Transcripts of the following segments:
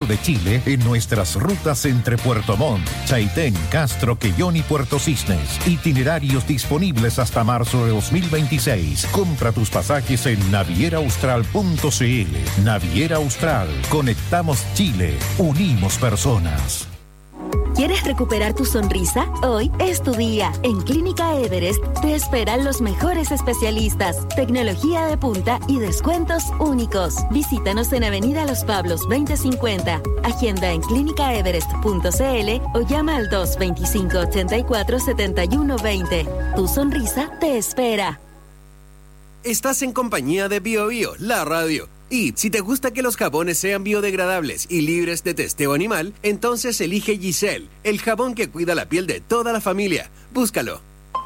de Chile en nuestras rutas entre Puerto Montt, Chaitén, Castro, Quellón y Puerto Cisnes. Itinerarios disponibles hasta marzo de 2026. Compra tus pasajes en navieraaustral.cl. Naviera Austral. Conectamos Chile. Unimos personas. ¿Quieres recuperar tu sonrisa? Hoy es tu día. En Clínica Everest te esperan los mejores especialistas, tecnología de punta y descuentos únicos. Visítanos en Avenida Los Pablos 2050. Agenda en clínicaeverest.cl o llama al 225-84-7120. Tu sonrisa te espera. Estás en compañía de BioBio, la radio. Y si te gusta que los jabones sean biodegradables y libres de testeo animal, entonces elige Giselle, el jabón que cuida la piel de toda la familia. Búscalo.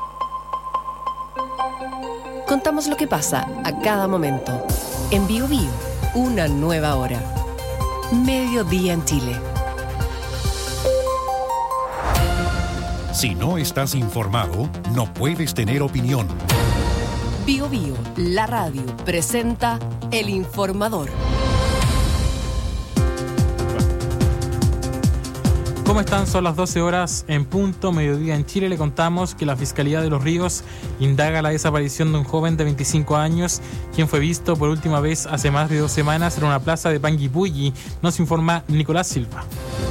Contamos lo que pasa a cada momento. En BioBio, una nueva hora. Mediodía en Chile. Si no estás informado, no puedes tener opinión. BioBio, la radio, presenta El Informador. ¿Cómo están? Son las 12 horas en punto, mediodía en Chile. Le contamos que la Fiscalía de Los Ríos indaga la desaparición de un joven de 25 años, quien fue visto por última vez hace más de 2 semanas en una plaza de Panguipulli. Nos informa Nicolás Silva.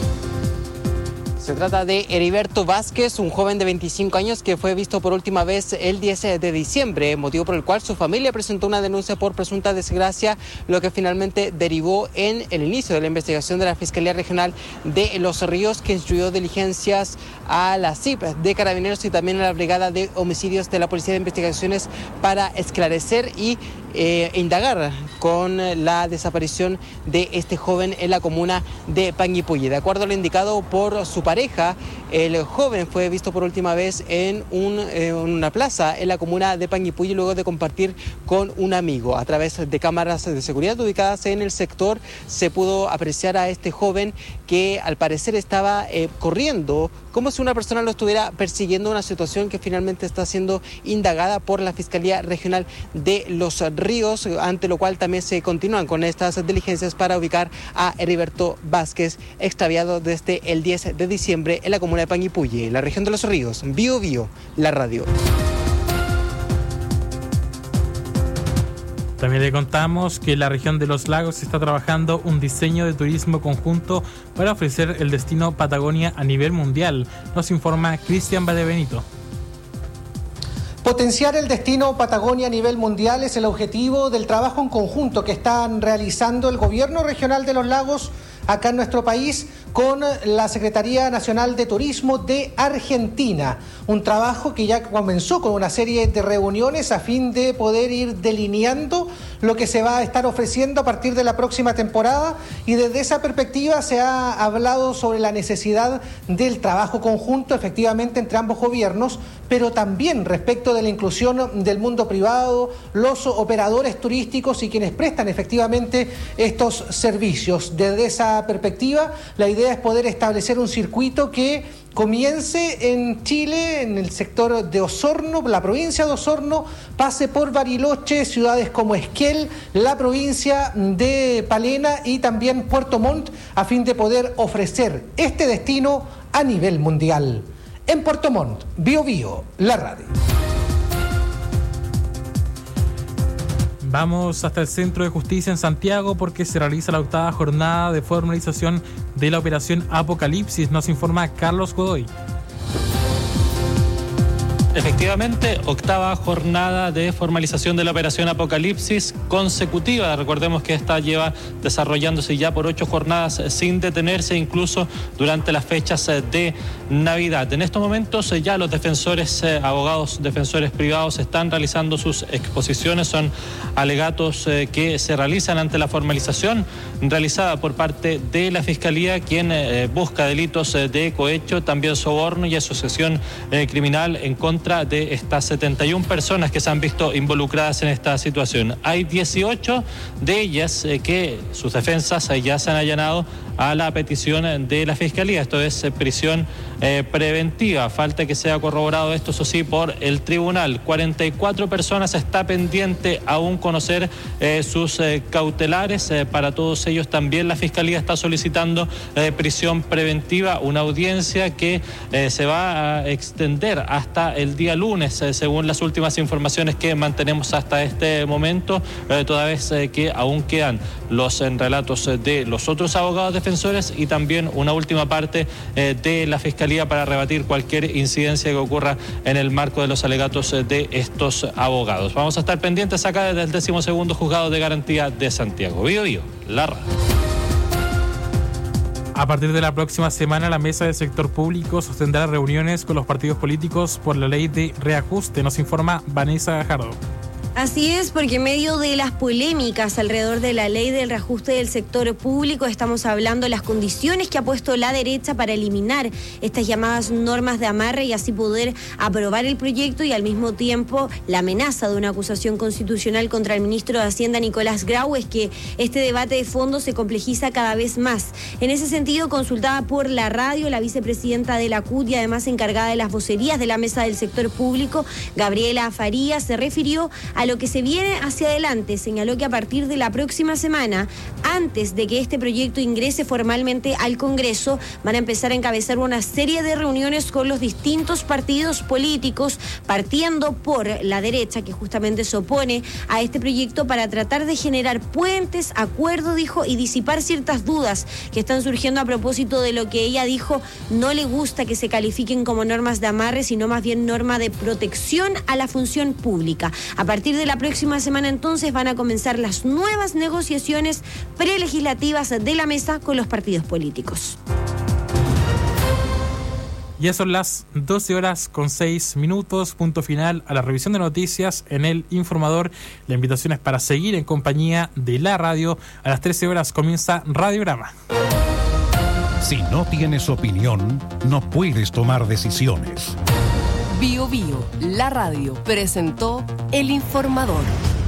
Se trata de Heriberto Vázquez, un joven de 25 años que fue visto por última vez el 10 de diciembre, motivo por el cual su familia presentó una denuncia por presunta desgracia, lo que finalmente derivó en el inicio de la investigación de la Fiscalía Regional de Los Ríos, que instruyó diligencias a la CIP de Carabineros y también a la Brigada de Homicidios de la Policía de Investigaciones para esclarecer y indagar con la desaparición de este joven en la comuna de Panguipulli. De acuerdo a lo indicado por su pareja, el joven fue visto por última vez en una plaza en la comuna de Panguipulli luego de compartir con un amigo. A través de cámaras de seguridad ubicadas en el sector se pudo apreciar a este joven que al parecer estaba corriendo como si una persona lo estuviera persiguiendo, una situación que finalmente está siendo indagada por la Fiscalía Regional de Los Ríos, ante lo cual también se continúan con estas diligencias para ubicar a Heriberto Vázquez, extraviado desde el 10 de diciembre en la comuna de Panguipulli, en la región de Los Ríos. BioBio, la radio. También le contamos que en la región de Los Lagos se está trabajando un diseño de turismo conjunto para ofrecer el destino Patagonia a nivel mundial. Nos informa Cristian Valdebenito. Potenciar el destino Patagonia a nivel mundial es el objetivo del trabajo en conjunto que están realizando el Gobierno Regional de Los Lagos acá en nuestro país con la Secretaría Nacional de Turismo de Argentina. Un trabajo que ya comenzó con una serie de reuniones a fin de poder ir delineando lo que se va a estar ofreciendo a partir de la próxima temporada, y desde esa perspectiva se ha hablado sobre la necesidad del trabajo conjunto efectivamente entre ambos gobiernos, pero también respecto de la inclusión del mundo privado, los operadores turísticos y quienes prestan efectivamente estos servicios. Desde esa perspectiva, la idea es poder establecer un circuito que comience en Chile, en el sector de Osorno, la provincia de Osorno, pase por Bariloche, ciudades como Esquel, la provincia de Palena y también Puerto Montt, a fin de poder ofrecer este destino a nivel mundial. En Puerto Montt, BioBio, la radio. Vamos hasta el Centro de Justicia en Santiago porque se realiza la 8ª jornada de formalización de la operación Apocalipsis. Nos informa Carlos Godoy. Efectivamente, 8ª jornada de formalización de la operación Apocalipsis consecutiva. Recordemos que esta lleva desarrollándose ya por 8 jornadas sin detenerse, incluso durante las fechas de Navidad. En estos momentos ya los defensores, abogados defensores privados están realizando sus exposiciones. Son alegatos que se realizan ante la formalización realizada por parte de la Fiscalía, quien busca delitos de cohecho, también soborno y asociación criminal en contra contra de estas 71 personas que se han visto involucradas en esta situación. Hay 18 de ellas que sus defensas ya se han allanado a la petición de la Fiscalía. Esto es prisión preventiva. Falta que sea corroborado esto, eso sí, por el tribunal. 44 personas, está pendiente aún conocer sus cautelares. Para todos ellos también la Fiscalía está solicitando prisión preventiva, una audiencia que se va a extender hasta el día lunes, según las últimas informaciones que mantenemos hasta este momento, toda vez que aún quedan los relatos de los otros abogados defensores y también una última parte de la Fiscalía para rebatir cualquier incidencia que ocurra en el marco de los alegatos de estos abogados. Vamos a estar pendientes acá desde el 12º Juzgado de Garantía de Santiago. Bío Bío, la radio. A partir de la próxima semana, la Mesa del Sector Público sostendrá reuniones con los partidos políticos por la ley de reajuste, nos informa Vanessa Gajardo. Así es, porque en medio de las polémicas alrededor de la ley del reajuste del sector público, estamos hablando de las condiciones que ha puesto la derecha para eliminar estas llamadas normas de amarre y así poder aprobar el proyecto, y al mismo tiempo la amenaza de una acusación constitucional contra el ministro de Hacienda, Nicolás Grau, es que este debate de fondo se complejiza cada vez más. En ese sentido, consultada por la radio, la vicepresidenta de la CUT y además encargada de las vocerías de la Mesa del Sector Público, Gabriela Farías, se refirió a lo que se viene hacia adelante. Señaló que a partir de la próxima semana, antes de que este proyecto ingrese formalmente al Congreso, van a empezar a encabezar una serie de reuniones con los distintos partidos políticos, partiendo por la derecha, que justamente se opone a este proyecto, para tratar de generar puentes, acuerdo, dijo, y disipar ciertas dudas que están surgiendo a propósito de lo que ella dijo no le gusta que se califiquen como normas de amarre, sino más bien norma de protección a la función pública. A partir de la próxima semana, entonces, van a comenzar las nuevas negociaciones prelegislativas de la mesa con los partidos políticos. Ya son las 12:06, punto final a la revisión de noticias en El Informador. La invitación es para seguir en compañía de la radio. A las 13 horas comienza Radiograma. Si no tienes opinión, no puedes tomar decisiones. Bío Bío, la radio, presentó El Informador.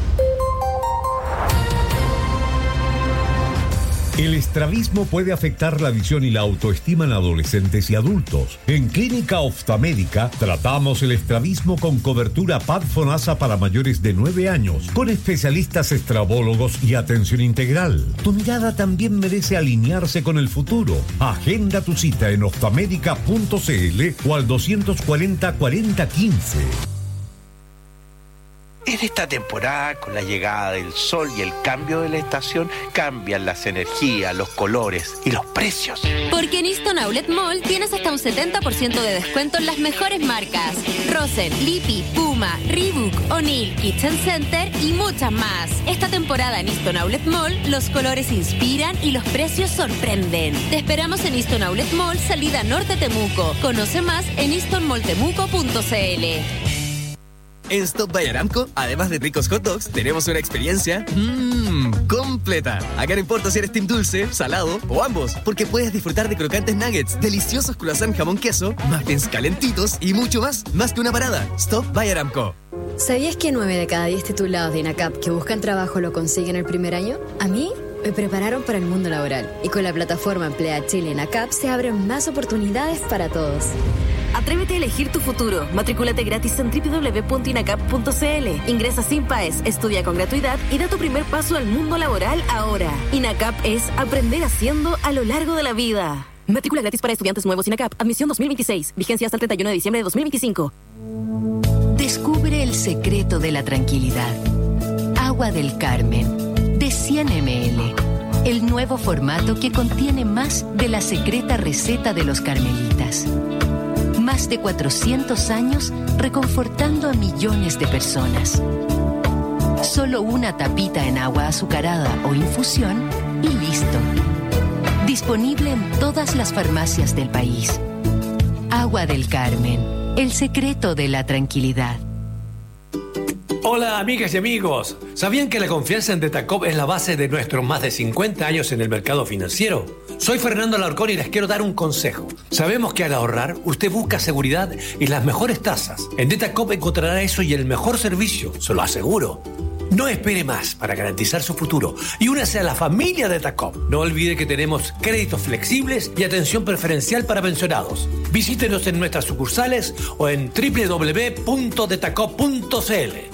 El estrabismo puede afectar la visión y la autoestima en adolescentes y adultos. En Clínica Oftalmédica tratamos el estrabismo con cobertura PAD-FONASA para mayores de 9 años, con especialistas estrabólogos y atención integral. Tu mirada también merece alinearse con el futuro. Agenda tu cita en oftalmedica.cl o al 240-4015. En esta temporada, con la llegada del sol y el cambio de la estación, cambian las energías, los colores y los precios. Porque en Easton Outlet Mall tienes hasta un 70% de descuento en las mejores marcas: Rosen, Lipi, Puma, Reebok, O'Neill, Kitchen Center y muchas más. Esta temporada en Easton Outlet Mall, los colores inspiran y los precios sorprenden. Te esperamos en Easton Outlet Mall, salida norte Temuco. Conoce más en eastonmalltemuco.cl. En Stop by Aramco, además de ricos hot dogs, tenemos una experiencia completa. Acá no importa si eres team dulce, salado o ambos, porque puedes disfrutar de crocantes nuggets, deliciosos croissant jamón queso, muffins calentitos y mucho más que una parada. Stop by Aramco. ¿Sabías que 9 de cada 10 titulados de INACAP que buscan trabajo lo consiguen el primer año? A mí me prepararon para el mundo laboral, y con la plataforma Emplea Chile INACAP se abren más oportunidades para todos. Atrévete a elegir tu futuro. Matrículate gratis en www.inacap.cl. Ingresa sin PAES, estudia con gratuidad y da tu primer paso al mundo laboral ahora. INACAP es aprender haciendo a lo largo de la vida. Matrícula gratis para estudiantes nuevos INACAP. Admisión 2026. Vigencia hasta el 31 de diciembre de 2025. Descubre el secreto de la tranquilidad. Agua del Carmen, de 100 ml. El nuevo formato que contiene más de la secreta receta de los carmelitas. Más de 400 años reconfortando a millones de personas. Solo una tapita en agua azucarada o infusión y listo. Disponible en todas las farmacias del país. Agua del Carmen, el secreto de la tranquilidad. Hola, amigas y amigos. ¿Sabían que la confianza en Detacop es la base de nuestros más de 50 años en el mercado financiero? Soy Fernando Alarcón y les quiero dar un consejo. Sabemos que al ahorrar, usted busca seguridad y las mejores tasas. En Detacop encontrará eso y el mejor servicio, se lo aseguro. No espere más para garantizar su futuro y únase a la familia Detacop. No olvide que tenemos créditos flexibles y atención preferencial para pensionados. Visítenos en nuestras sucursales o en www.detacop.cl.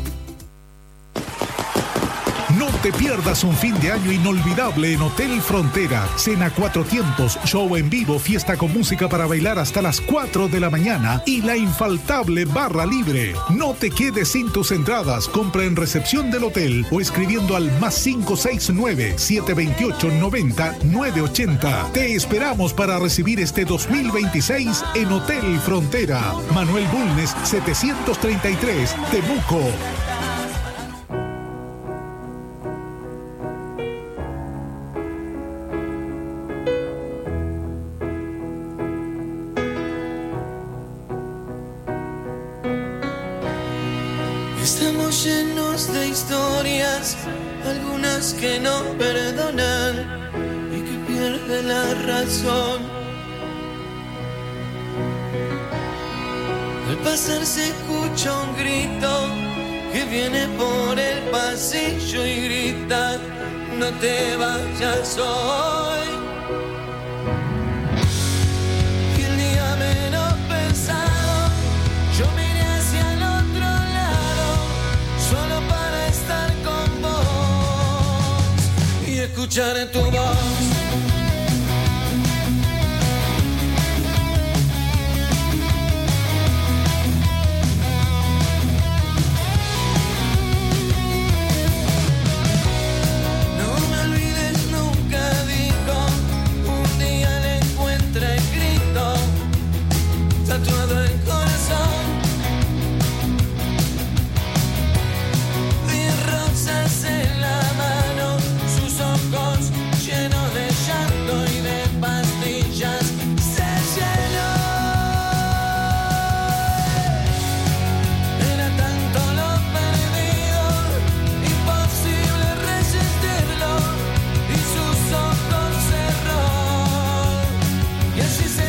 No te pierdas un fin de año inolvidable en Hotel Frontera. Cena 4 tiempos, show en vivo, fiesta con música para bailar hasta las 4 de la mañana y la infaltable barra libre. No te quedes sin tus entradas. Compra en recepción del hotel o escribiendo al +569 728 90 980. Te esperamos para recibir este 2026 en Hotel Frontera. Manuel Bulnes 733, Temuco. Estamos llenos de historias, algunas que no perdonan y que pierden la razón. Al pasar se escucha un grito que viene por el pasillo y grita: no te vayas hoy. Y el día menos pensado, yo miré hacia el otro lado, solo para estar con vos y escuchar tu voz. Tatuado el corazón, de rosas en la mano, sus ojos llenos de llanto y de pastillas se llenó. Era tanto lo perdido, imposible resistirlo, y sus ojos cerró, y así se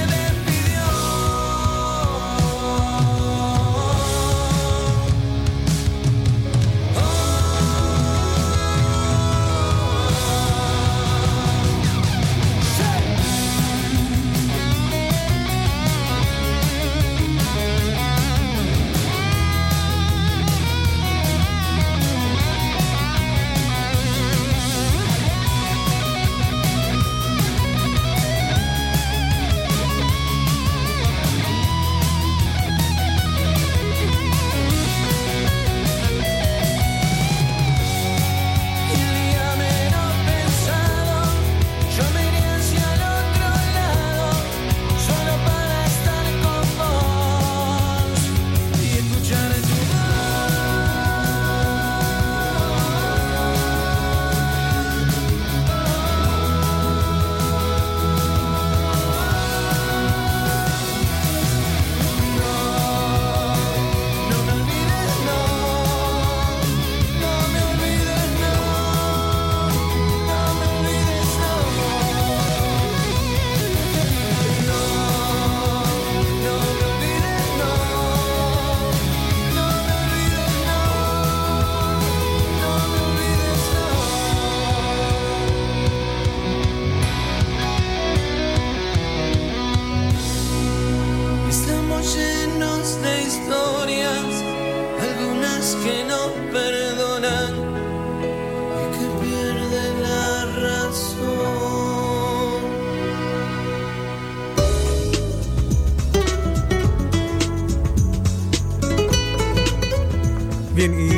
Bien, y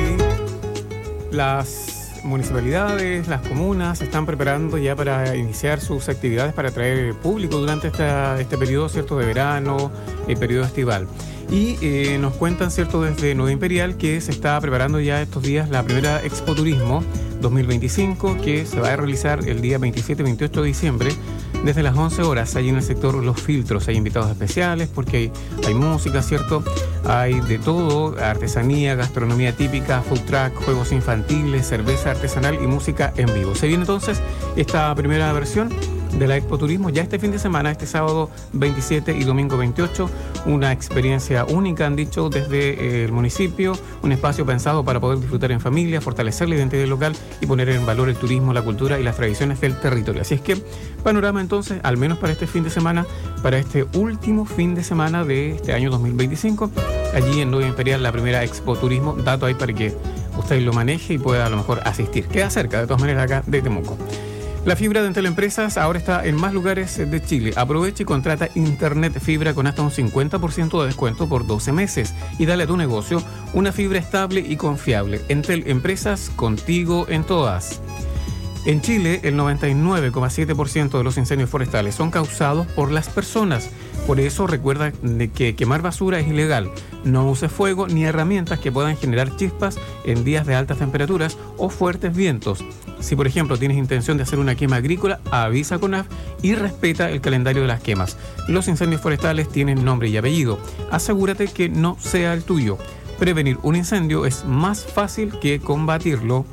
las municipalidades, las comunas se están preparando ya para iniciar sus actividades para atraer público durante este periodo, ¿cierto?, de verano, el periodo estival. Y nos cuentan, ¿cierto?, desde Nueva Imperial que se está preparando ya estos días la primera Expo Turismo 2025, que se va a realizar el día 27-28 de diciembre desde las 11 horas, allí en el sector Los Filtros. Hay invitados especiales porque hay música, ¿cierto? Hay de todo, artesanía, gastronomía típica, food truck, juegos infantiles, cerveza artesanal y música en vivo. Se viene entonces esta primera versión de la Expo Turismo ya este fin de semana, este sábado 27 y domingo 28, una experiencia única, han dicho desde el municipio, un espacio pensado para poder disfrutar en familia, fortalecer la identidad local y poner en valor el turismo, la cultura y las tradiciones del territorio. Así es que panorama entonces, al menos para este fin de semana, para este último fin de semana de este año 2025, allí en Nueva Imperial, la primera Expo Turismo, dato ahí para que usted lo maneje y pueda a lo mejor asistir. Queda cerca, de todas maneras, acá de Temuco. La fibra de Entel Empresas ahora está en más lugares de Chile. Aprovecha y contrata internet fibra con hasta un 50% de descuento por 12 meses y dale a tu negocio una fibra estable y confiable. Entel Empresas, contigo en todas. En Chile, el 99,7% de los incendios forestales son causados por las personas. Por eso recuerda de que quemar basura es ilegal. No uses fuego ni herramientas que puedan generar chispas en días de altas temperaturas o fuertes vientos. Si, por ejemplo, tienes intención de hacer una quema agrícola, avisa a CONAF y respeta el calendario de las quemas. Los incendios forestales tienen nombre y apellido. Asegúrate que no sea el tuyo. Prevenir un incendio es más fácil que combatirlo.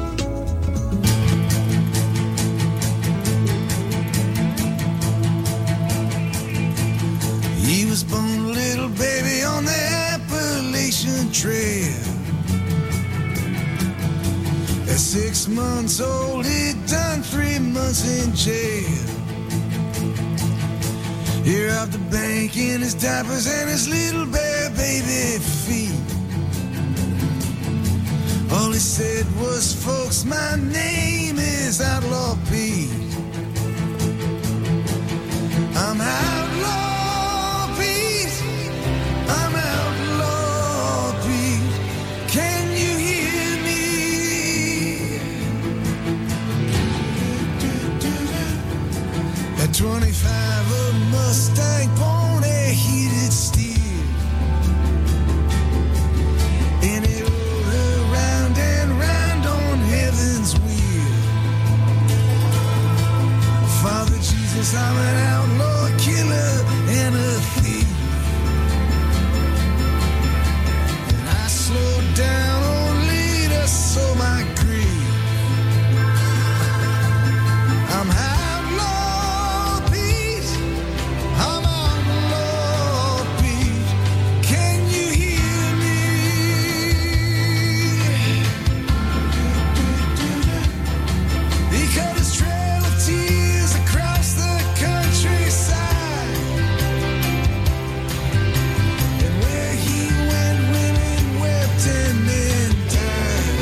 He was born a little baby on the Appalachian Trail. At 6 months old, he'd done 3 months in jail. Here off the bank in his diapers and his little bare baby feet. All he said was, folks, my name is Outlaw Pete. I'm Outlaw Pete. I'm Outlaw Pete. Can you hear me? At 25, a Mustang pony, heated steel. And it rolled her round and round on heaven's wheel. Father Jesus, I'm an outlaw, killer, and a thief. And I slowed down only to sow my grief. I'm outlaw Pete. I'm outlaw Pete. Can you hear me? He cut his trail of tears across the countryside. And where he went, women wept and men died.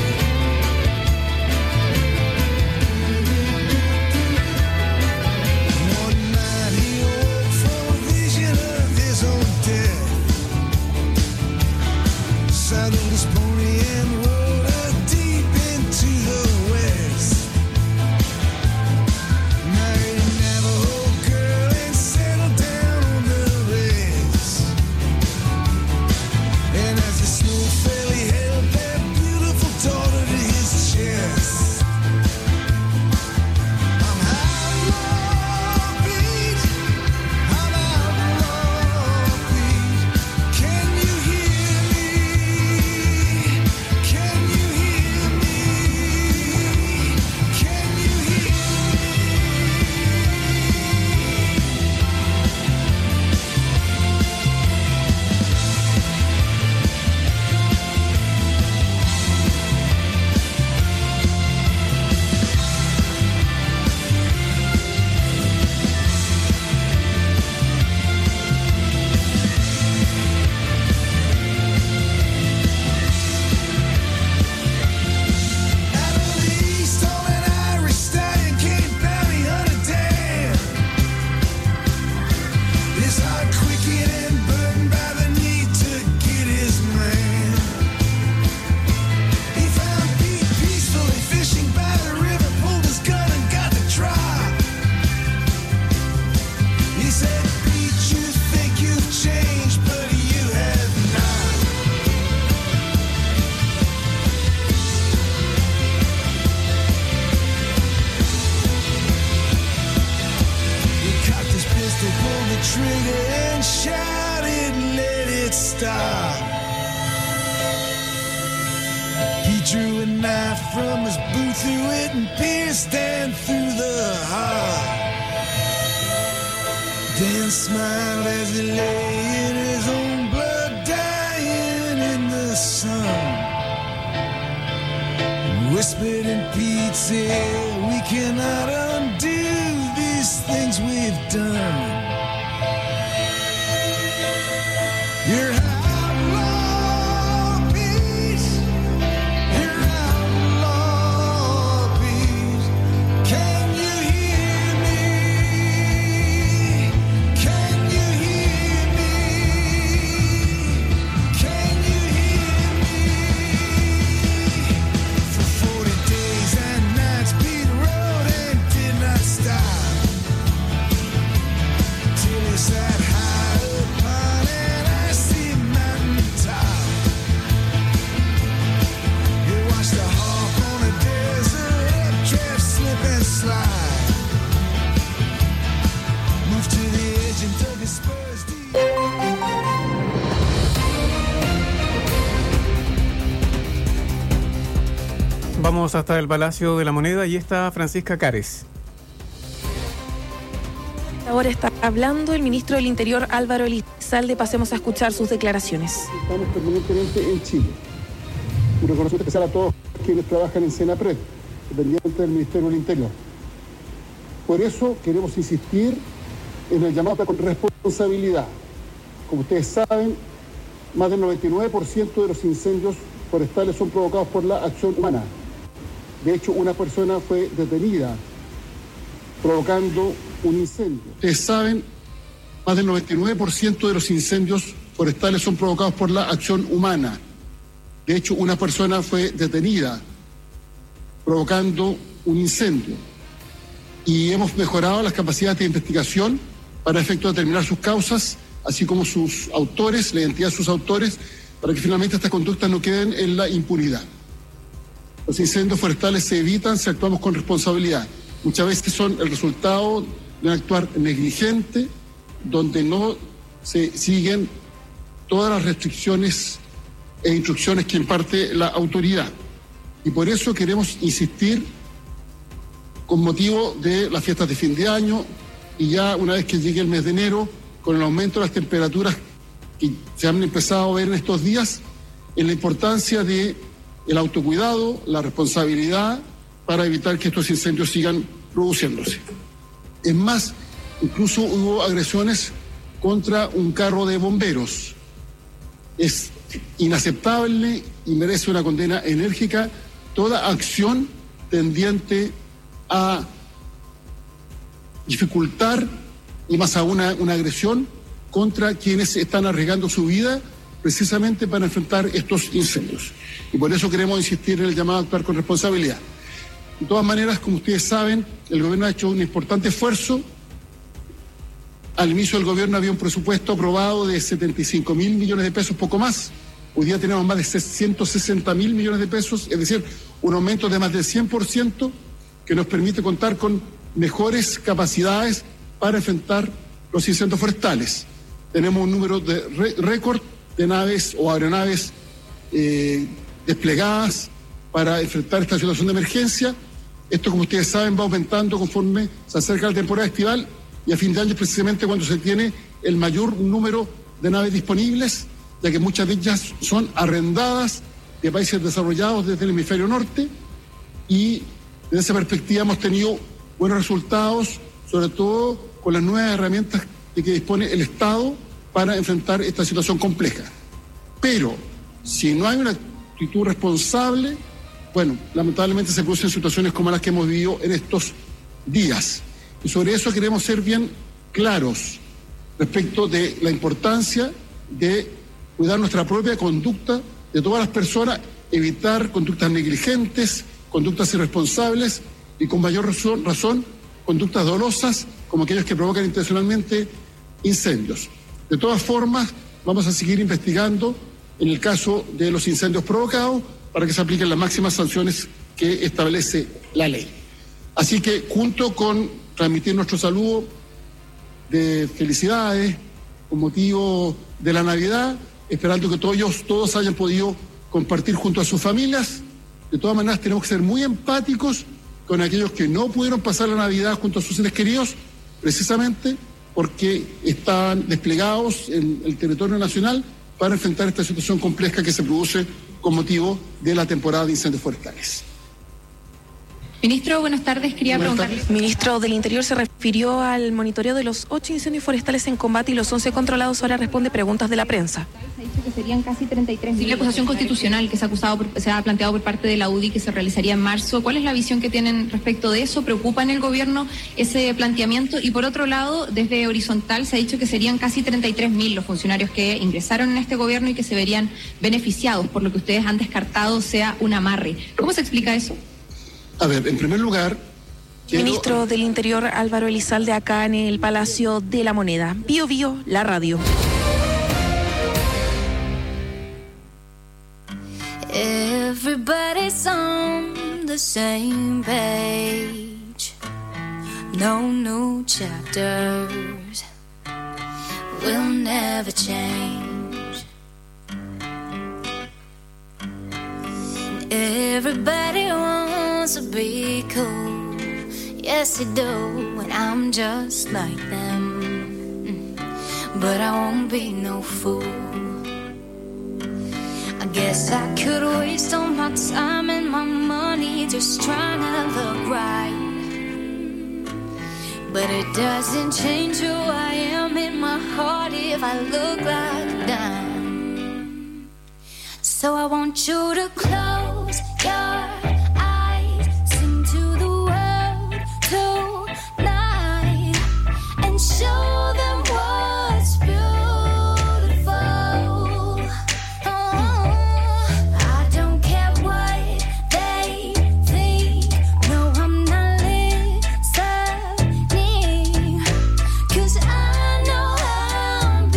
One night he awoke from a vision of his own death. Saddled his pony and rode her deep into the west. Married a Navajo girl and settled down on the rest. And as the snow fell, he held that beautiful daughter to his chest. I'm outlaw Pete. I'm outlaw Pete. Can you hear me? Can you hear me? Can you hear stole an Irish stallion, came bounty hunter Dan. His heart quickened and burdened by the need to get his man. He found Pete peacefully fishing by the river, pulled his gun and got the drop. He said, Pete, you think you've changed, but you have not. So pull the trigger and shout it, let it stop. He drew a knife from his boot, threw it and pierced Dan through the heart. Dan smiled as he lay in his own blood, dying in the sun. Whispered in Pete's ear, we cannot undo these things we've done. You're outlaw peace. You're outlaw peace. Can you hear me? Can you hear me? Can you hear me? For 40 days and nights beat the road and did not stop till he sat high upon an icy mountain top. He watched the hawk on a desert updraft slip and slide. Moved to the edge and dug his spurs deep. Vamos hasta el Palacio de la Moneda y está Francisca Cares. Ahora está hablando el ministro del Interior, Álvaro Elizalde. Pasemos a escuchar sus declaraciones. Estamos permanentemente en Chile. Un reconocimiento especial a todos quienes trabajan en Senapred, dependiente del Ministerio del Interior. Por eso queremos insistir en el llamado con responsabilidad. Como ustedes saben, más del 99% de los incendios forestales son provocados por la acción humana. De hecho, una persona fue detenida provocando un incendio. Ustedes saben, más del 99% de los incendios forestales son provocados por la acción humana. De hecho, una persona fue detenida provocando un incendio. Y hemos mejorado las capacidades de investigación para efecto de determinar sus causas, así como sus autores, la identidad de sus autores, para que finalmente estas conductas no queden en la impunidad. Los incendios forestales se evitan si actuamos con responsabilidad. Muchas veces son el resultado de un actuar negligente, donde no se siguen todas las restricciones e instrucciones que imparte la autoridad. Y por eso queremos insistir con motivo de las fiestas de fin de año y ya una vez que llegue el mes de enero, con el aumento de las temperaturas que se han empezado a ver en estos días, en la importancia de el autocuidado, la responsabilidad para evitar que estos incendios sigan produciéndose. Es más, incluso hubo agresiones contra un carro de bomberos. Es inaceptable y merece una condena enérgica toda acción tendiente a dificultar y más aún una agresión contra quienes están arriesgando su vida precisamente para enfrentar estos incendios. Y por eso queremos insistir en el llamado a actuar con responsabilidad. De todas maneras, como ustedes saben, el gobierno ha hecho un importante esfuerzo. Al inicio del gobierno había un presupuesto aprobado de 75.000 millones de pesos, poco más. Hoy día tenemos más de 160.000 millones de pesos, es decir, un aumento de más del 100% que nos permite contar con mejores capacidades para enfrentar los incendios forestales. Tenemos un número de récord de naves o aeronaves desplegadas para enfrentar esta situación de emergencia. Esto, como ustedes saben, va aumentando conforme se acerca la temporada estival y a fin de año es precisamente cuando se tiene el mayor número de naves disponibles, ya que muchas de ellas son arrendadas de países desarrollados desde el hemisferio norte y desde esa perspectiva hemos tenido buenos resultados, sobre todo con las nuevas herramientas de que dispone el Estado para enfrentar esta situación compleja. Pero si no hay una actitud responsable, bueno, lamentablemente se producen situaciones como las que hemos vivido en estos días. Y sobre eso queremos ser bien claros respecto de la importancia de cuidar nuestra propia conducta de todas las personas, evitar conductas negligentes, conductas irresponsables y con mayor razón conductas dolosas como aquellas que provocan intencionalmente incendios. De todas formas, vamos a seguir investigando en el caso de los incendios provocados para que se apliquen las máximas sanciones que establece la ley. Así que, junto con transmitir nuestro saludo de felicidades con motivo de la Navidad, esperando que todos hayan podido compartir junto a sus familias. De todas maneras, tenemos que ser muy empáticos con aquellos que no pudieron pasar la Navidad junto a sus seres queridos, precisamente porque están desplegados en el territorio nacional para enfrentar esta situación compleja que se produce con motivo de la temporada de incendios forestales. Ministro, buenas tardes. Quería preguntarle. Ministro del Interior se refirió al monitoreo de los 8 incendios forestales en combate y los 11 controlados. Ahora responde preguntas de la prensa. Se ha dicho que serían casi 33.000. Y la acusación constitucional que se ha planteado por parte de la UDI que se realizaría en marzo. ¿Cuál es la visión que tienen respecto de eso? ¿Preocupa en el gobierno ese planteamiento? Y por otro lado, desde Horizontal se ha dicho que serían casi 33.000 los funcionarios que ingresaron en este gobierno y que se verían beneficiados por lo que ustedes han descartado sea un amarre. ¿Cómo se explica eso? A ver, en primer lugar... Ministro del Interior Álvaro Elizalde acá en el Palacio de la Moneda. Bio Bio, la radio. Everybody's on the same page. No new chapters will never change. Everybody wants to be cool. Yes, they do, and I'm just like them. But I won't be no fool. I guess I could waste all my time and my money just trying to look right. But it doesn't change who I am in my heart if I look like a dime. So I want you to close your eyes, sing to the world tonight, and show them what's beautiful. I don't care what they think, no, I'm not listening, 'cause I know I'm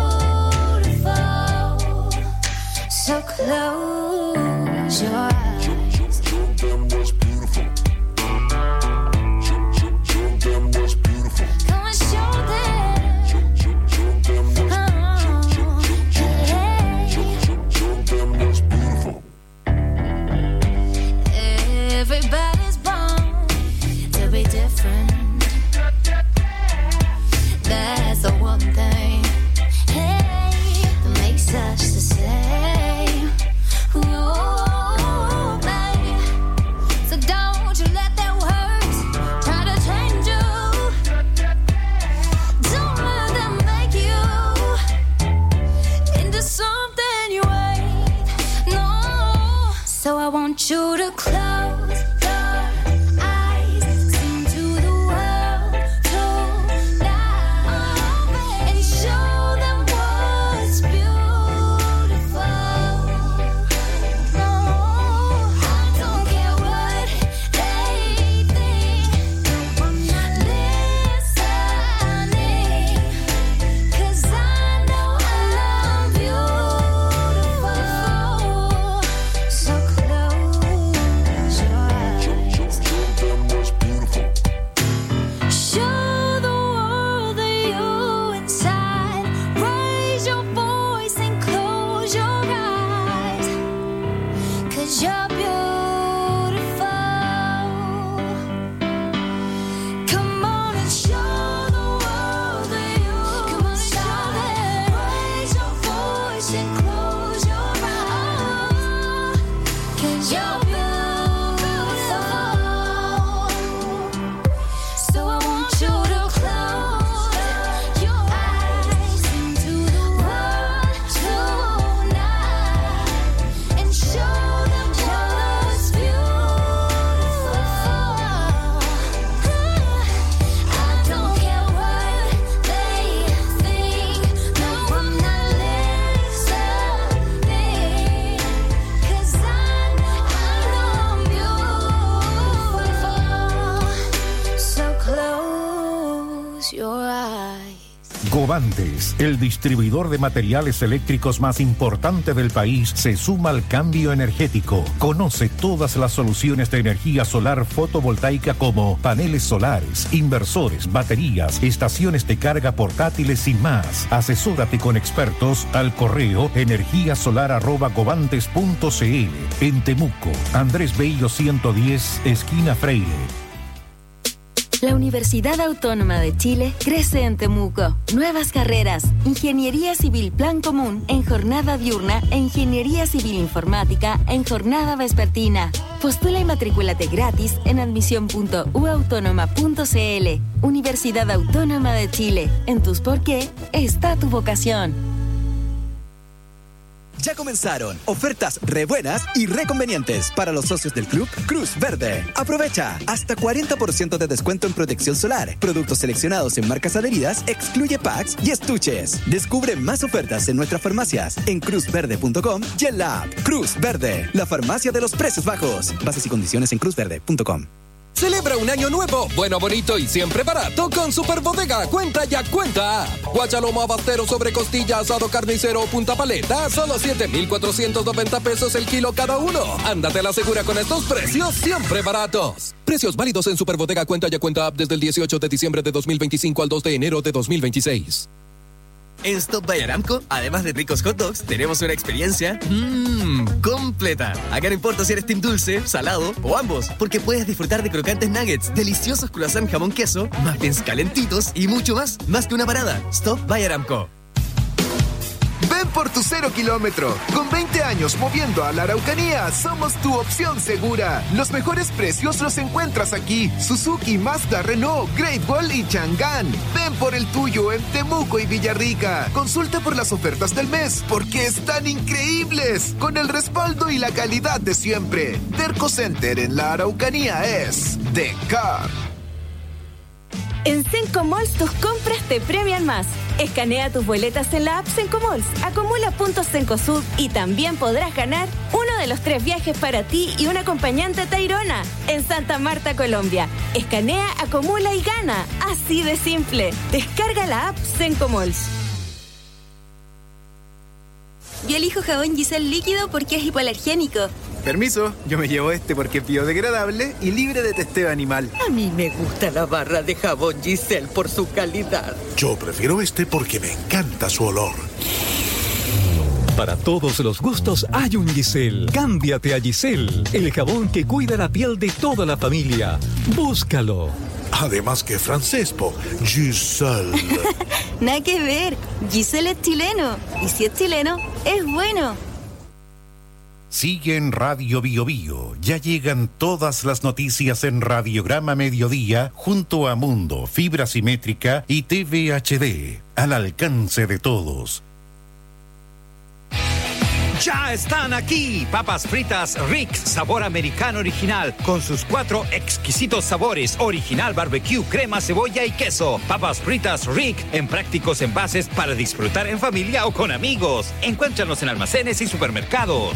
beautiful. So close your eyes. Come and show them. Everybody's born to be different. That's the one thing, hey, that makes us the same. Govantes, el distribuidor de materiales eléctricos más importante del país, se suma al cambio energético. Conoce todas las soluciones de energía solar fotovoltaica como paneles solares, inversores, baterías, estaciones de carga portátiles y más. Asesórate con expertos al correo energiasolar@govantes.cl. En Temuco, Andrés Bello 110, esquina Freire. La Universidad Autónoma de Chile crece en Temuco. Nuevas carreras: Ingeniería Civil Plan Común en jornada diurna e Ingeniería Civil Informática en jornada vespertina. Postula y matricúlate gratis en admisión.uautónoma.cl. Universidad Autónoma de Chile. En tus por qué está tu vocación. Ya comenzaron ofertas re buenas y re convenientes para los socios del club Cruz Verde. Aprovecha hasta 40% de descuento en protección solar. Productos seleccionados en marcas adheridas, excluye packs y estuches. Descubre más ofertas en nuestras farmacias en cruzverde.com y en la app Cruz Verde, la farmacia de los precios bajos. Bases y condiciones en cruzverde.com. Celebra un año nuevo, bueno, bonito y siempre barato con Super Bodega. Cuenta ya, cuenta. Guachalomo abastero sobre costilla, asado carnicero o punta paleta, solo 7,490 pesos el kilo cada uno. Ándate la segura con estos precios siempre baratos. Precios válidos en Super Bodega Cuenta ya, cuenta app desde el 18 de diciembre de 2025 al 2 de enero de 2026. En Stop by Aramco, además de ricos hot dogs, tenemos una experiencia completa. Acá no importa si eres team dulce, salado o ambos, porque puedes disfrutar de crocantes nuggets, deliciosos croissant jamón queso, muffins calentitos y mucho más. Más que una parada. Stop by Aramco. Ven por tu 0 kilómetro. Con 20 años moviendo a la Araucanía, somos tu opción segura. Los mejores precios los encuentras aquí. Suzuki, Mazda, Renault, Great Wall y Chang'an. Ven por el tuyo en Temuco y Villarrica. Consulta por las ofertas del mes, porque están increíbles. Con el respaldo y la calidad de siempre. Terco Center en la Araucanía es The Car. En Sencomalls tus compras te premian más. Escanea tus boletas en la app Sencomalls, acumula puntos Cencosud y también podrás ganar uno de los 3 viajes para ti y un acompañante a Tayrona en Santa Marta, Colombia. Escanea, acumula y gana. Así de simple. Descarga la app Sencomalls. Yo elijo jabón Giselle líquido porque es hipoalergénico. Permiso, yo me llevo este porque es biodegradable y libre de testeo animal. A mí me gusta la barra de jabón Giselle por su calidad. Yo prefiero este porque me encanta su olor. Para todos los gustos hay un Giselle. Cámbiate a Giselle, el jabón que cuida la piel de toda la familia. Búscalo. Además que francés, po. Giselle. Nada que ver. Giselle es chileno. Y si es chileno, es bueno. Sigue en Radio Bio Bio. Ya llegan todas las noticias en Radiograma Mediodía junto a Mundo, Fibra Simétrica y TV HD. Al alcance de todos. Ya están aquí, papas fritas Rick, sabor americano original, con sus 4 exquisitos sabores, original barbecue, crema, cebolla y queso. Papas fritas Rick, en prácticos envases para disfrutar en familia o con amigos. Encuéntranos en almacenes y supermercados.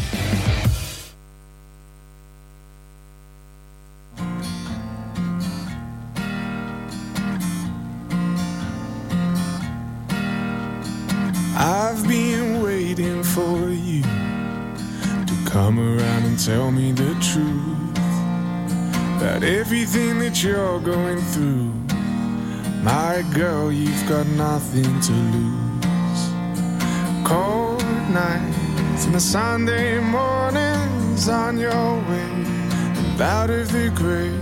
I've been waiting for you to come around and tell me the truth about everything that you're going through. My girl, you've got nothing to lose. Cold nights and the Sunday mornings on your way and out of the grave.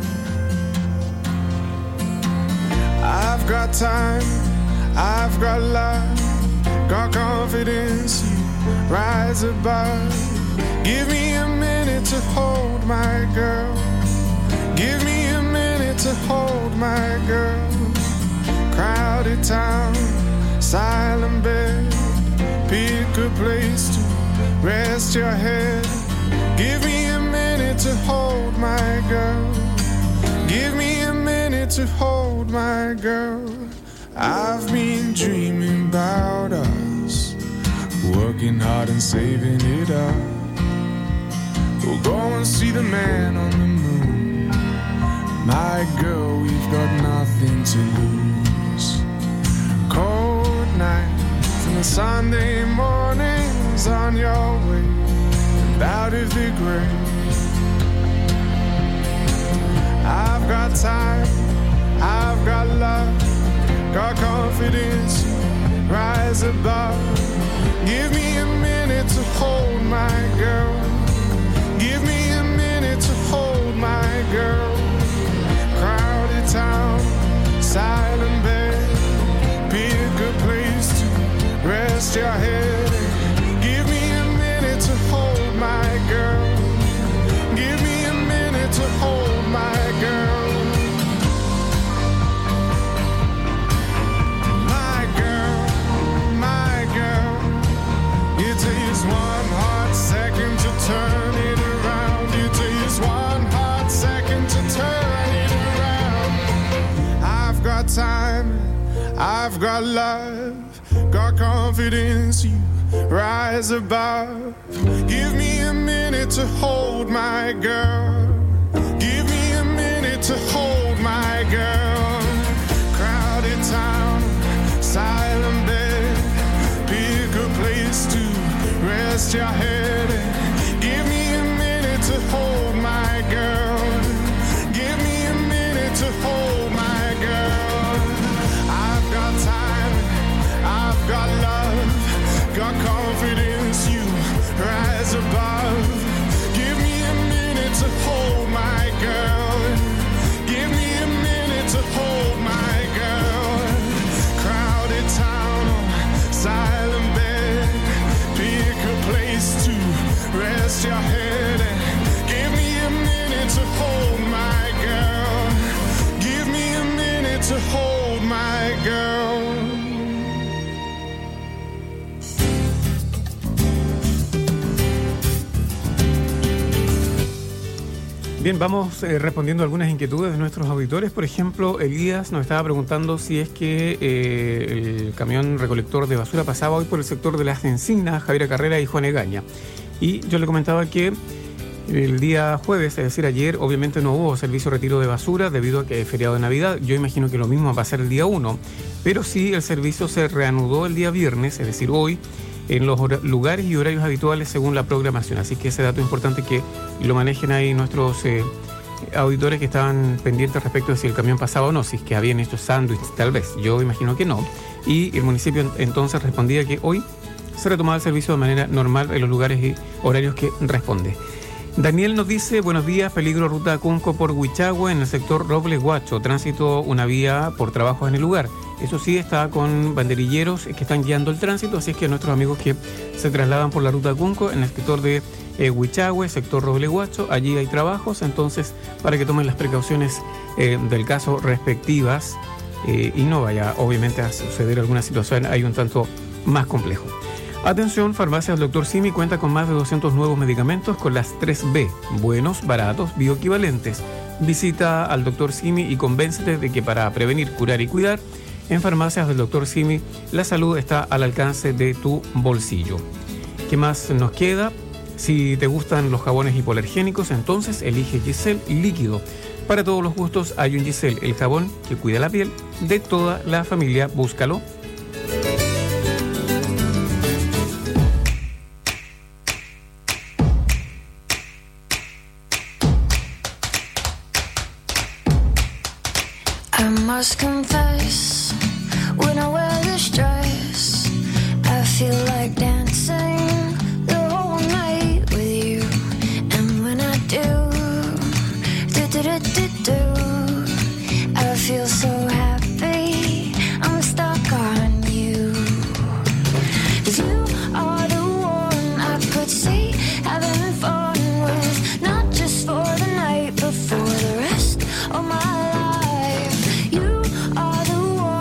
I've got time, I've got love, got confidence, you rise above. Give me a minute to hold my girl. Give me a minute to hold my girl. Crowded town, silent bed. Pick a place to rest your head. Give me a minute to hold my girl. Give me a minute to hold my girl. I've been dreaming about us, working hard and saving it up. We'll go and see the man on the moon. My girl, we've got nothing to lose. Cold and Sunday mornings on your way and out of the grave. I've got time, I've got love, got confidence, rise above. Give me a minute to hold my girl. Give me a minute to hold my girl. Crowded town, silent bed, pick a place to rest your head. Give me a minute to hold my girl. Give me a minute to hold my girl. My girl, my girl. It takes one hot second to turn it around. It takes one hot second to turn it around. I've got time, I've got love, got confidence, you rise above. Give me a minute to hold my girl. Give me a minute to hold my girl. Crowded town, silent bed, pick a place to rest your head. Give me a minute to hold my girl. Give me a minute to hold my girl. I've got time, I've got love, got confidence, you rise above. Give me a minute to hold my girl. Give me a minute to hold my girl. Crowded town, silent bed, pick a place to rest your head. Give me a minute to hold my girl. Give me a minute to hold my girl. Bien, vamos respondiendo algunas inquietudes de nuestros auditores. Por ejemplo, Elías nos estaba preguntando si es que el camión recolector de basura pasaba hoy por el sector de Las Encinas, Javiera Carrera y Juan Egaña. Y yo le comentaba que el día jueves, es decir, ayer, obviamente no hubo servicio de retiro de basura debido a que es feriado de Navidad. Yo imagino que lo mismo va a ser el día 1, pero sí el servicio se reanudó el día viernes, es decir, hoy, en los lugares y horarios habituales según la programación. Así que ese dato es importante que lo manejen ahí nuestros auditores que estaban pendientes respecto de si el camión pasaba o no, si es que habían hecho sándwiches, tal vez. Yo imagino que no. Y el municipio entonces respondía que hoy se retomaba el servicio de manera normal en los lugares y horarios que responde. Daniel nos dice, buenos días, peligro ruta Cunco por Huichagüe en el sector Roble Guacho, tránsito una vía por trabajos en el lugar. Eso sí, está con banderilleros que están guiando el tránsito, así es que nuestros amigos que se trasladan por la ruta Cunco en el sector de Huichagüe, sector Roble Guacho, allí hay trabajos, entonces para que tomen las precauciones del caso respectivas y no vaya obviamente a suceder alguna situación ahí un tanto más complejo. Atención, Farmacias Dr. Simi cuenta con más de 200 nuevos medicamentos con las 3B, buenos, baratos, bioequivalentes. Visita al Dr. Simi y convéncete de que para prevenir, curar y cuidar, en Farmacias del Dr. Simi la salud está al alcance de tu bolsillo. ¿Qué más nos queda? Si te gustan los jabones hipoalergénicos, entonces elige Giselle líquido. Para todos los gustos hay un Giselle, el jabón que cuida la piel de toda la familia. Búscalo. I must confess, when I wear this dress, I feel like dancing the whole night with you. And when I do, I feel so happy, I'm stuck on you. 'Cause you are the one I could see having fun with, not just for the night, but for the rest of my life. You are the one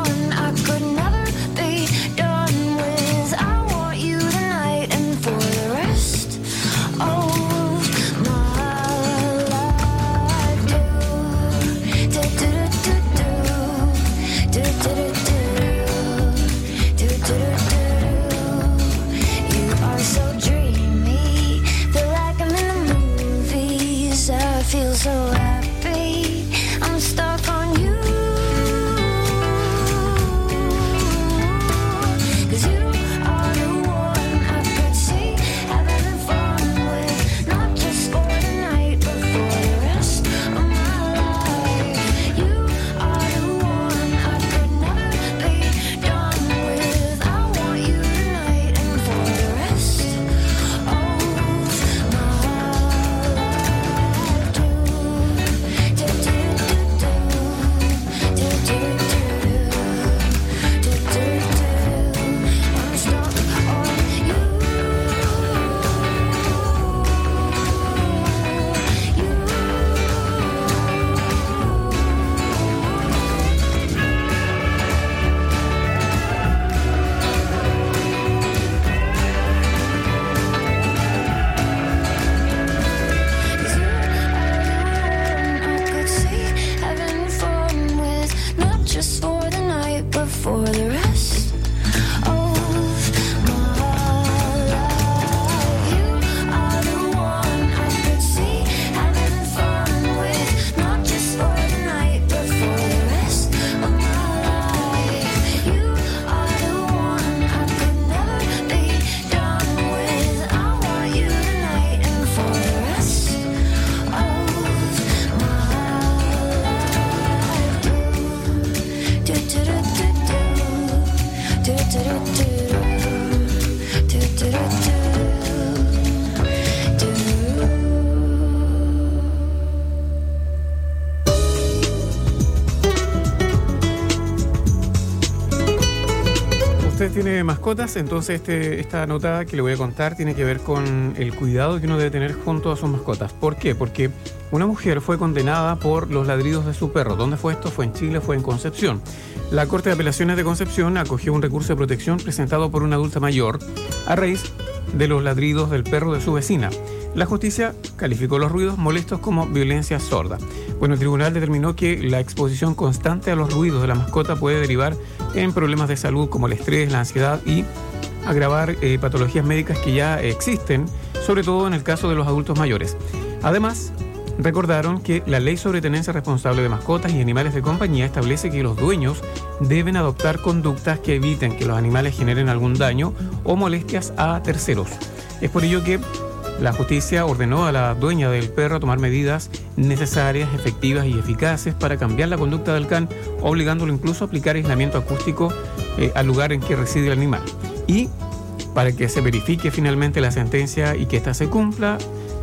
Usted tiene mascotas, entonces esta nota que le voy a contar tiene que ver con el cuidado que uno debe tener junto a sus mascotas. ¿Por qué? Porque una mujer fue condenada por los ladridos de su perro. ¿Dónde fue esto? Fue en Chile, fue en Concepción. La Corte de Apelaciones de Concepción acogió un recurso de protección presentado por una adulta mayor a raíz de los ladridos del perro de su vecina. La justicia calificó los ruidos molestos como violencia sorda. Bueno, el tribunal determinó que la exposición constante a los ruidos de la mascota puede derivar en problemas de salud como el estrés, la ansiedad y agravar patologías médicas que ya existen, sobre todo en el caso de los adultos mayores. Además, recordaron que la ley sobre tenencia responsable de mascotas y animales de compañía establece que los dueños deben adoptar conductas que eviten que los animales generen algún daño o molestias a terceros. Es por ello que la justicia ordenó a la dueña del perro tomar medidas necesarias, efectivas y eficaces para cambiar la conducta del can, obligándolo incluso a aplicar aislamiento acústico al lugar en que reside el animal. Y para que se verifique finalmente la sentencia y que ésta se cumpla,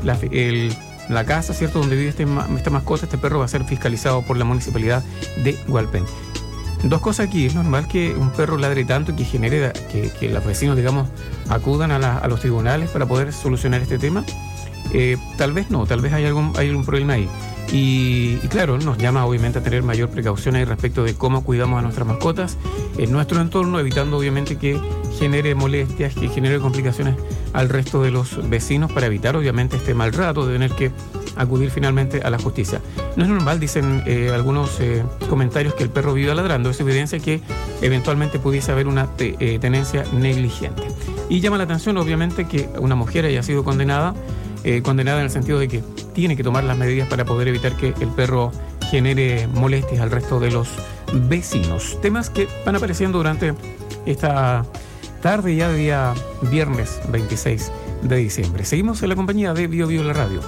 la casa, ¿cierto?, donde vive esta mascota, este perro, va a ser fiscalizado por la municipalidad de Hualpén. Dos cosas aquí. Es normal que un perro ladre tanto y que genere que los vecinos, digamos, acudan a los tribunales para poder solucionar este tema. Tal vez no, tal vez hay algún problema ahí. Y claro, nos llama obviamente a tener mayor precaución ahí respecto de cómo cuidamos a nuestras mascotas en nuestro entorno, evitando obviamente que genere molestias, que genere complicaciones al resto de los vecinos, para evitar obviamente este mal rato de tener que acudir finalmente a la justicia. No es normal, dicen algunos comentarios, que el perro viva ladrando. Es evidencia que eventualmente pudiese haber una tenencia negligente. Y llama la atención obviamente que una mujer haya sido condenada en el sentido de que tiene que tomar las medidas para poder evitar que el perro genere molestias al resto de los vecinos. Temas que van apareciendo durante esta tarde ya de día viernes 26 de diciembre. Seguimos en la compañía de Bio Bio la Radio.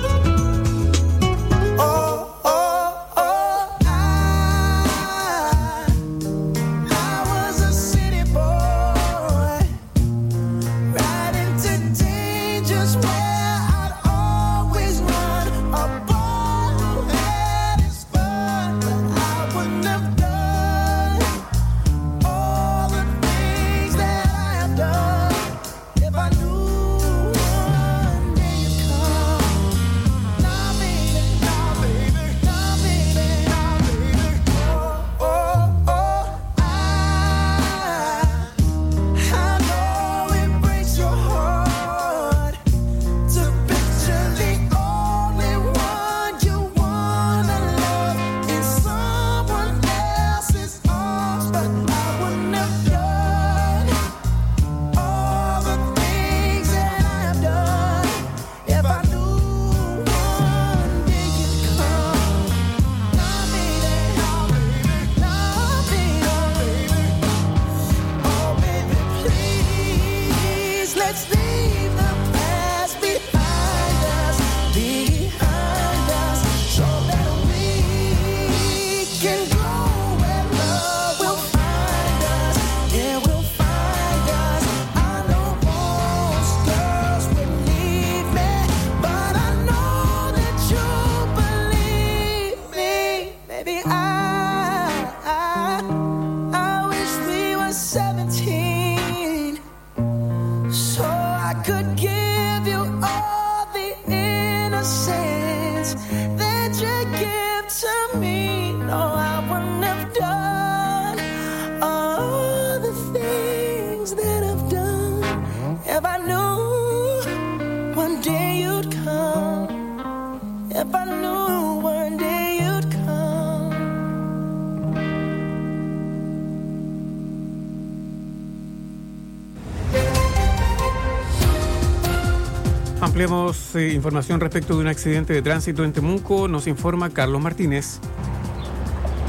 Ampliamos información respecto de un accidente de tránsito en Temuco. Nos informa Carlos Martínez.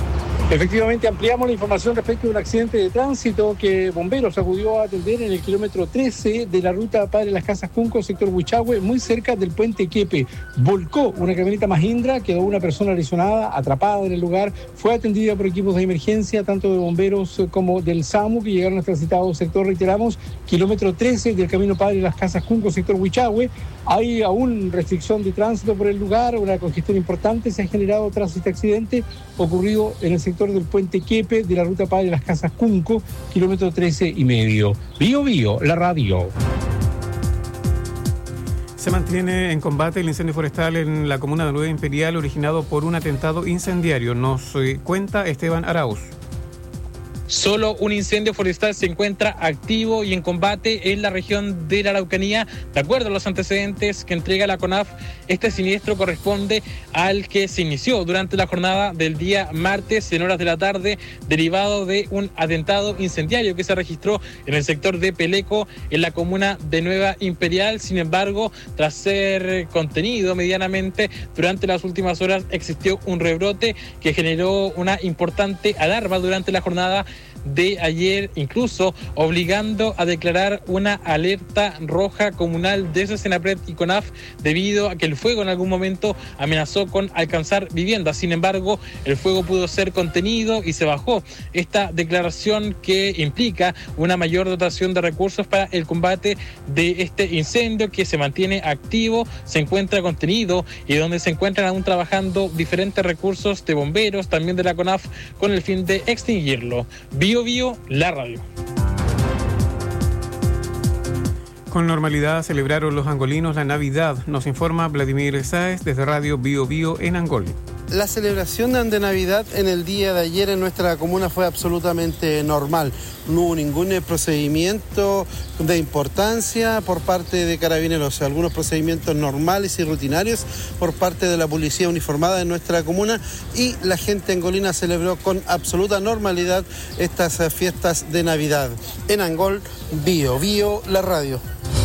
Efectivamente, ampliamos la información respecto de un accidente de tránsito que bomberos acudió a atender en el kilómetro 13 de la ruta Padre Las Casas Junco, sector Huichahue, muy cerca del puente Quepe. Volcó una camioneta Mahindra, quedó una persona lesionada, atrapada en el lugar, fue atendida por equipos de emergencia, tanto de bomberos como del SAMU, que llegaron hasta el citado sector, reiteramos, kilómetro 13 del camino Padre Las Casas Junco, sector Huichahue. Hay aún restricción de tránsito por el lugar, una congestión importante se ha generado tras este accidente ocurrido en el sector del puente Quepe de la ruta Padre Las Casas Junco, kilómetro 13,5. Bío Bío, la radio. Se mantiene en combate el incendio forestal en la comuna de Nueva Imperial originado por un atentado incendiario. Nos cuenta Esteban Arauz. Solo un incendio forestal se encuentra activo y en combate en la región de la Araucanía. De acuerdo a los antecedentes que entrega la CONAF, este siniestro corresponde al que se inició durante la jornada del día martes en horas de la tarde, derivado de un atentado incendiario que se registró en el sector de Peleco, en la comuna de Nueva Imperial. Sin embargo, tras ser contenido medianamente durante las últimas horas, existió un rebrote que generó una importante alarma durante la jornada de ayer, incluso obligando a declarar una alerta roja comunal desde Senapred y CONAF debido a que el fuego en algún momento amenazó con alcanzar viviendas. Sin embargo, el fuego pudo ser contenido y se bajó esta declaración que implica una mayor dotación de recursos para el combate de este incendio que se mantiene activo, se encuentra contenido y donde se encuentran aún trabajando diferentes recursos de bomberos, también de la CONAF, con el fin de extinguirlo. Bío Bío, la radio. Con normalidad celebraron los angolinos la Navidad, nos informa Vladimir Sáez desde Radio Bío Bío en Angol. La celebración de Navidad en el día de ayer en nuestra comuna fue absolutamente normal. No hubo ningún procedimiento de importancia por parte de Carabineros, algunos procedimientos normales y rutinarios por parte de la policía uniformada en nuestra comuna, y la gente angolina celebró con absoluta normalidad estas fiestas de Navidad. En Angol, Bío Bío, la radio.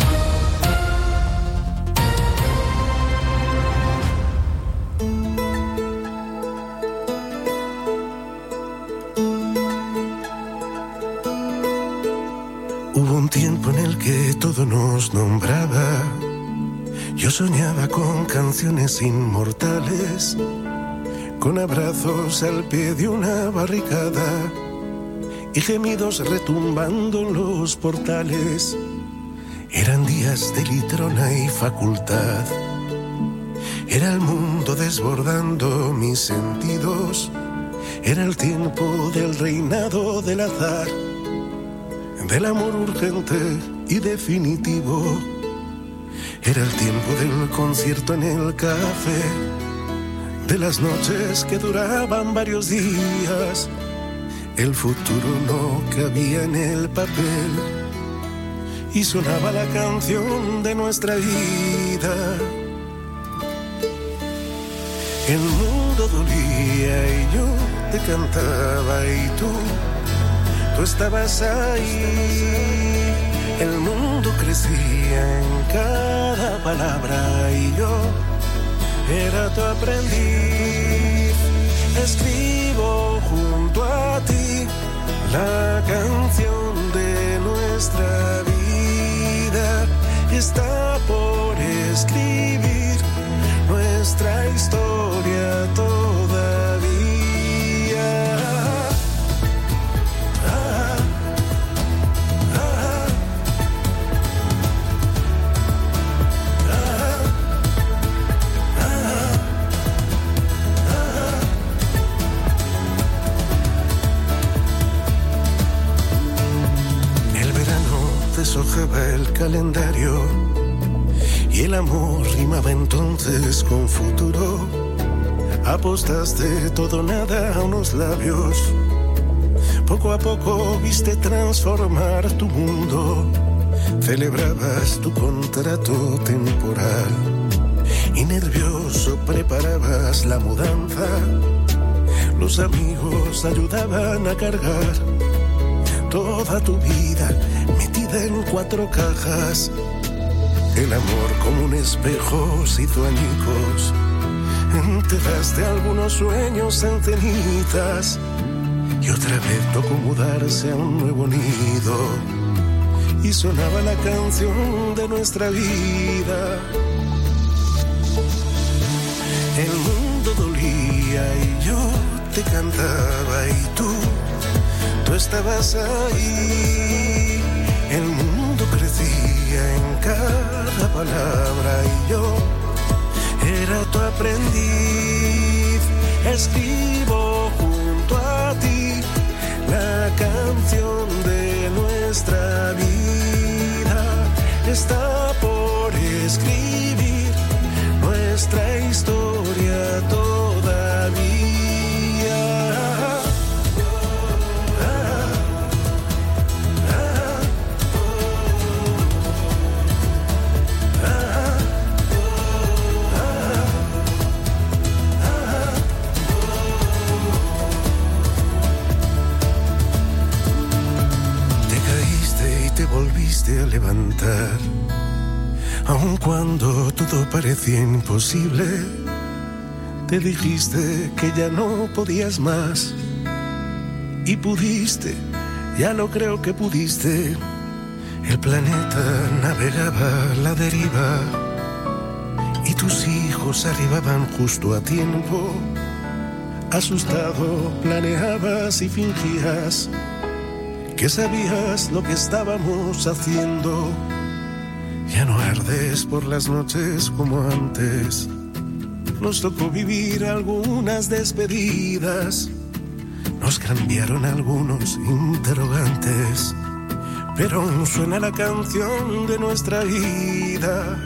Hubo un tiempo en el que todo nos nombraba. Yo soñaba con canciones inmortales, con abrazos al pie de una barricada y gemidos retumbando en los portales. Eran días de litrona y facultad. Era el mundo desbordando mis sentidos. Era el tiempo del reinado del azar, del amor urgente y definitivo. Era el tiempo del concierto en el café, de las noches que duraban varios días. El futuro no cabía en el papel y sonaba la canción de nuestra vida. El mundo dolía y yo te cantaba y tú estabas ahí. El mundo crecía en cada palabra y yo era tu aprendiz. Escribo junto a ti la canción de nuestra vida. Está por escribir nuestra historia todavía. Deshojaba el calendario y el amor rimaba entonces con futuro. Apostaste todo nada a unos labios. Poco a poco viste transformar tu mundo. Celebrabas tu contrato temporal y nervioso preparabas la mudanza. Los amigos ayudaban a cargar toda tu vida metida en 4 cajas. El amor como un espejo se hizo añicos. Enterraste algunos sueños en cenizas y otra vez tocó mudarse a un nuevo nido y sonaba la canción de nuestra vida. El mundo dolía y yo te cantaba y tú estabas ahí. El mundo crecía en cada palabra y yo era tu aprendiz. Escribo junto a ti la canción de nuestra vida. Está por escribir nuestra historia todavía. Volviste a levantar, aun cuando todo parecía imposible. Te dijiste que ya no podías más y pudiste, ya lo creo que pudiste. El planeta navegaba a la deriva y tus hijos arribaban justo a tiempo. Asustado planeabas y fingías que sabías lo que estábamos haciendo. Ya no ardes por las noches como antes. Nos tocó vivir algunas despedidas. Nos cambiaron algunos interrogantes, pero aún suena la canción de nuestra vida.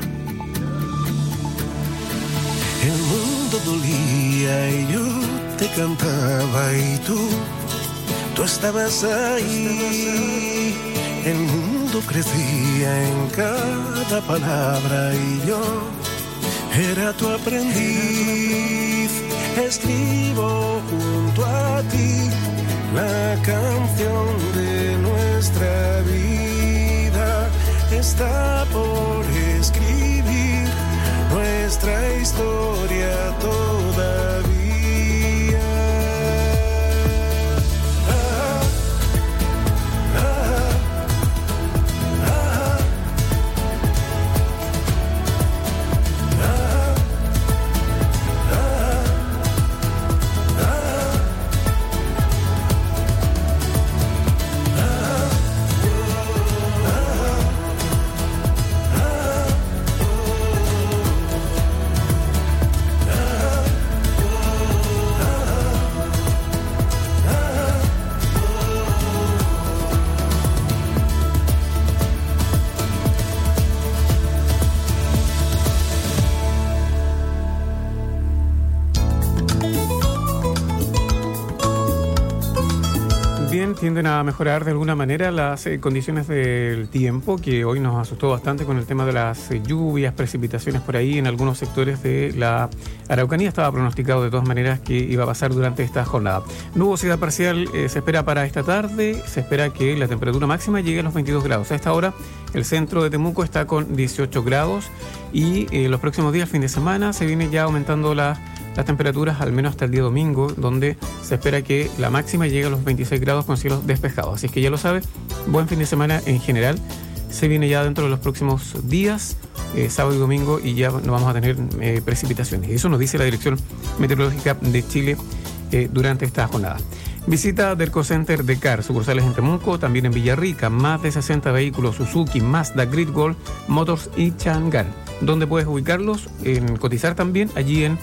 El mundo dolía y yo te cantaba y tú estabas ahí. El mundo crecía en cada palabra y yo era tu aprendiz. Escribo junto a ti la canción de nuestra vida. Está por escribir nuestra historia todavía. Tienden a mejorar de alguna manera las condiciones del tiempo, que hoy nos asustó bastante con el tema de las lluvias, precipitaciones por ahí en algunos sectores de la Araucanía. Estaba pronosticado de todas maneras que iba a pasar durante esta jornada. Nubosidad parcial se espera para esta tarde. Se espera que la temperatura máxima llegue a los 22 grados. A esta hora el centro de Temuco está con 18 grados y los próximos días, fin de semana, se viene ya aumentando las temperaturas, al menos hasta el día domingo, donde se espera que la máxima llegue a los 26 grados con cielos despejados. Así que ya lo sabe, buen fin de semana en general. Se viene ya dentro de los próximos días, sábado y domingo, y ya no vamos a tener precipitaciones. Eso nos dice la Dirección Meteorológica de Chile durante esta jornada. Visita Derco Center de Car, sucursales en Temuco, también en Villarrica, más de 60 vehículos Suzuki, Mazda, Great Wall Motors y Chang'an. ¿Dónde puedes ubicarlos? En cotizar también allí en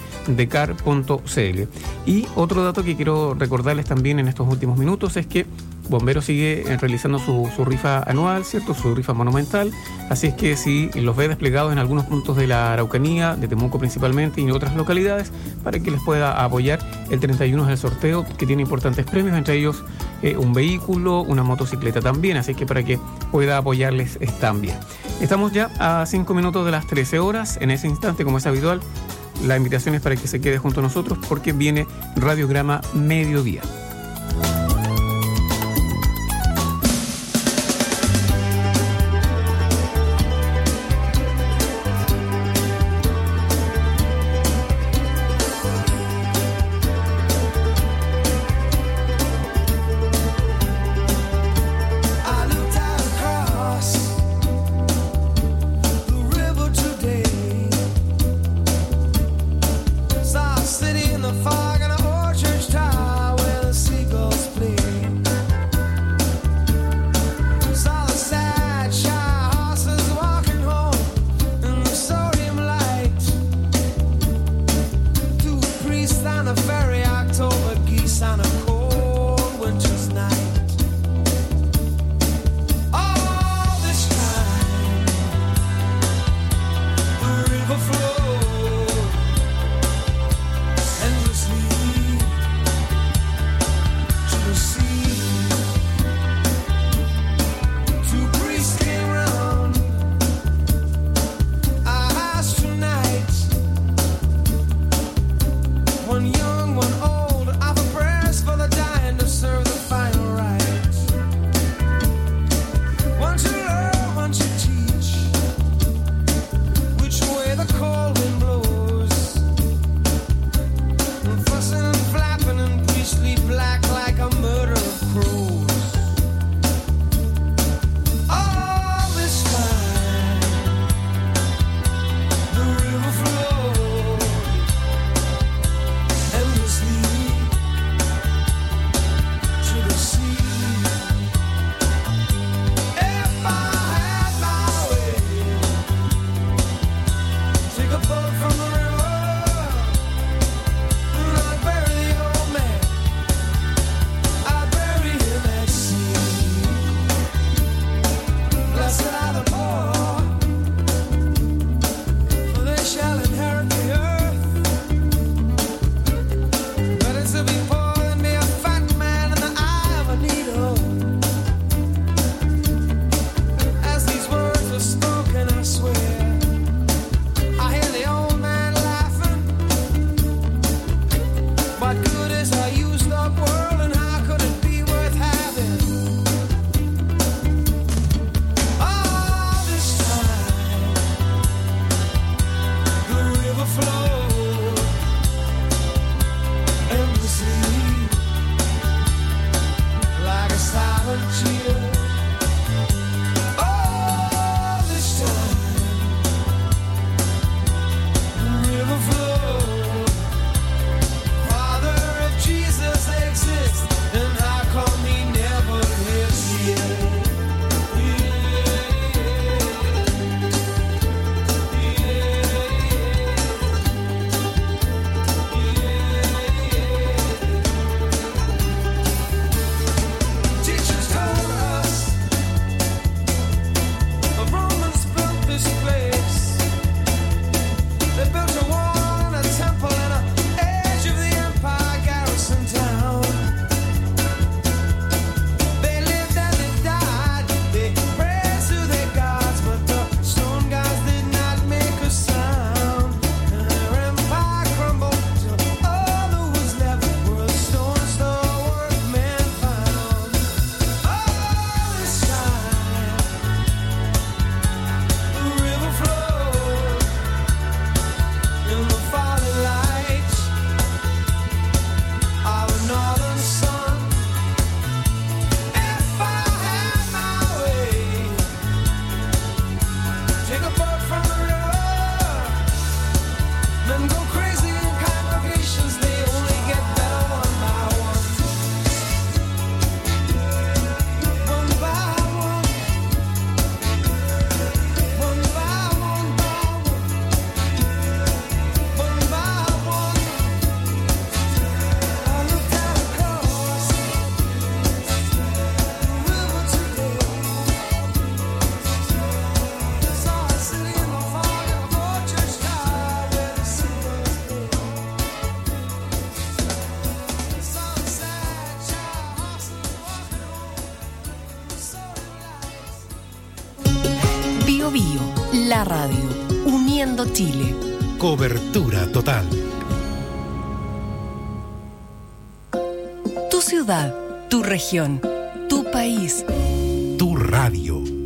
decar.cl. Y otro dato que quiero recordarles también en estos últimos minutos es que Bomberos sigue realizando su rifa anual, ¿cierto? Su rifa monumental. Así es que si los ve desplegados en algunos puntos de la Araucanía, de Temuco principalmente, y en otras localidades, para que les pueda apoyar. El 31 es el sorteo, que tiene importantes premios, entre ellos un vehículo, una motocicleta también. Así que para que pueda apoyarles también. Estamos ya a 5 minutos de las 13 horas. En ese instante, como es habitual, la invitación es para que se quede junto a nosotros, porque viene Radiograma Mediodía. Bio Bio, la radio, uniendo Chile. Cobertura total. Tu ciudad, tu región, tu país. Tu radio.